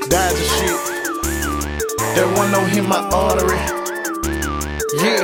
Dodger shit. That one don't hit my artery. Yeah.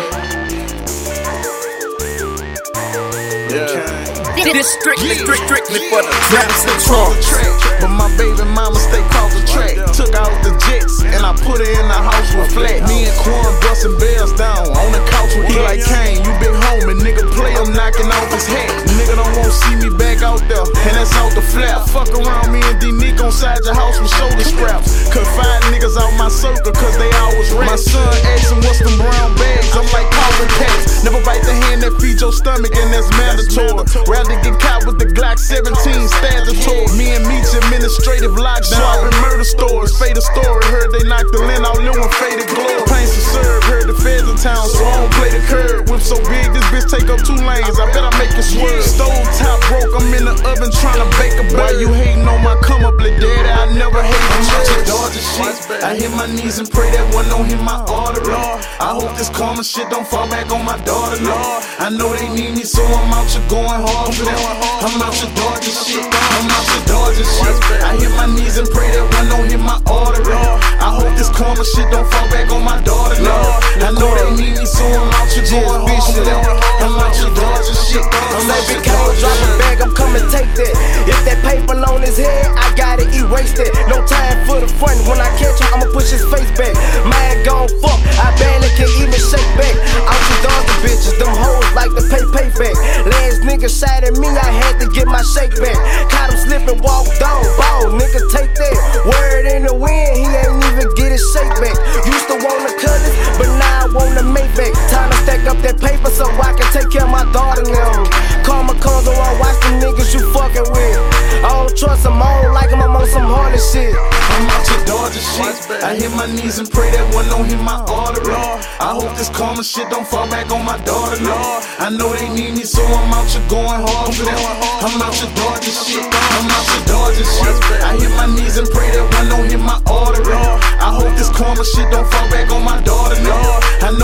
This strictly for the Traps the trunk. But my baby mama stay cross the track. Took out the jets and I put her in the house with flat. Me and Quan bustin' bells down on the couch with he like Kane. You big homie, nigga play, I'm knocking off his hat. Nigga don't wanna see me back out there, and that's out the flap. Fuck around me and D-Nick on side your house with shoulder straps. Cut 5 niggas out my circle cause they always rap. My son asking what's them brown bags, I'm like coffin packs. Never bite the hand that feeds your stomach and that's mandatory. Rather get caught with the Glock 17 statutory. Me and Meech administrative lockdown, swapping murder stores. Fade a story, heard they knocked the lint out, Lil' one faded glory. Plains to serve, heard the feds in town, so I don't play the curb. Whip so big, this bitch take up 2 lanes, I bet I make it swerve. Stove top broke, I'm in the oven trying to bake a bird. Why you hating on my come up, little daddy? I never hate you. I'm Dodger shit. I hit my knees and pray that one don't hit my artery. I hope this karma shit don't fall back on my daughter, Lord. I know they need me, so I'm out here going hard for them. I'm out here Dodger shit. I'm out here Dodger shit. I hit my knees and pray that one don't hit my artery. I hope this karma shit don't fall back on my daughter, Lord. I know they need me, so I'm out here going hard for them. I'm out here Dodger shit. Baby, can't drop a bag, I'm coming take that. If that paper on his head, I gotta erase that. No time for the front, when I catch him, I'ma push his face back. Man gon' fuck, I barely can even shake back. Out your doggy bitches, them hoes like to payback. Last nigga shot at me, I had to get my shake back. Caught him slipping, walked on, ball, nigga take that. Word in the wind, he ain't even get his shake back. Used to wanna cut it, but now I wanna make back. Time to stack up that paper so I can take care of my daughter now. Karma comes around, watch the niggas you fucking with. I don't trust them, I don't like them, I'm on some harder shit. I'm out here Dodger shit. I hit my knees and pray that one don't hit my artery. I hope this karma shit don't fall back on my daughter, Lord. I know they need me, so I'm out here going hard for them. I'm out here Dodger shit. I'm out here Dodger shit. I hit my knees and pray that one don't hit my artery. I hope this karma shit don't fall back on my daughter, Lord. I